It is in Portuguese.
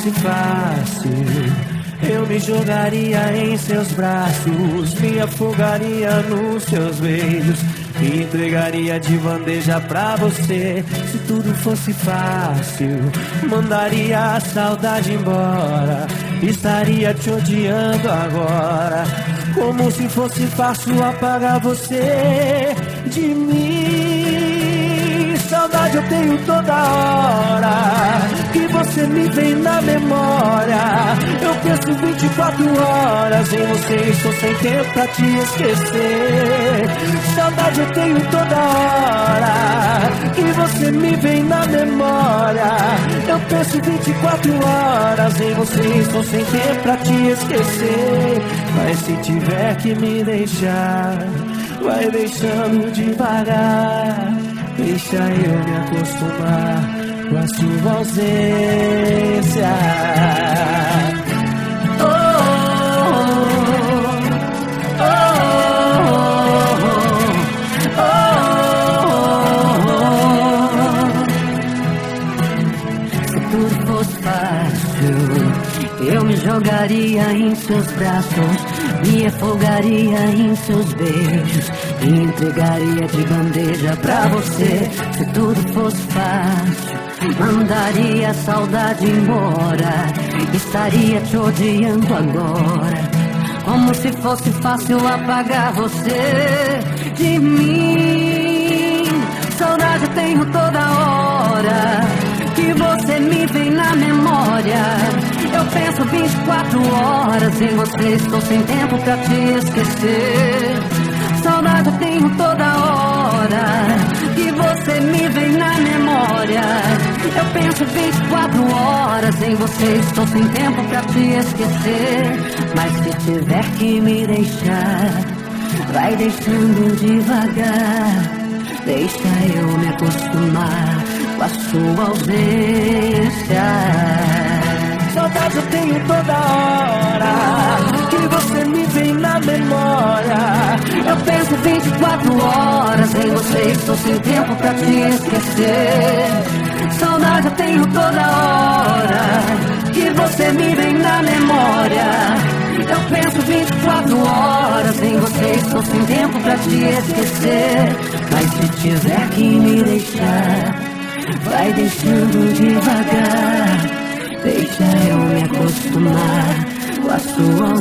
fosse fácil, eu me jogaria em seus braços, me afogaria nos seus beijos, me entregaria de bandeja pra você. Se tudo fosse fácil, mandaria a saudade embora, estaria te odiando agora, como se fosse fácil apagar você de mim. Saudade eu tenho toda hora, que você me vem na memória. Eu penso 24 horas em você, estou sem tempo pra te esquecer. Saudade eu tenho toda hora, que você me vem na memória. Eu penso 24 horas em você, estou sem tempo pra te esquecer. Mas se tiver que me deixar, vai deixando devagar, deixa eu me acostumar com a sua ausência. Oh, oh, oh, oh. Se tudo fosse fácil, eu me jogaria em seus braços, me afogaria em seus beijos, me entregaria de bandeja pra você. Se tudo fosse fácil, mandaria a saudade embora, estaria te odiando agora, como se fosse fácil apagar você de mim. Saudade eu tenho toda hora, que você me vem na memória. Eu penso 24 horas em você, estou sem tempo pra te esquecer. Saudade eu tenho toda hora, que você me vem na memória. Eu penso 24 horas em você, estou sem tempo pra te esquecer. Mas se tiver que me deixar, vai deixando devagar, deixa eu me acostumar com a sua ausência. Saudade eu tenho toda hora, que você me vem na memória. Eu penso 24 horas em você, estou sem tempo pra te esquecer. Saudade eu tenho toda hora, que você me vem na memória. Eu penso 24 horas em você, estou sem tempo pra te esquecer. Mas se tiver que me deixar, vai deixando devagar, deixa eu me acostumar com a sua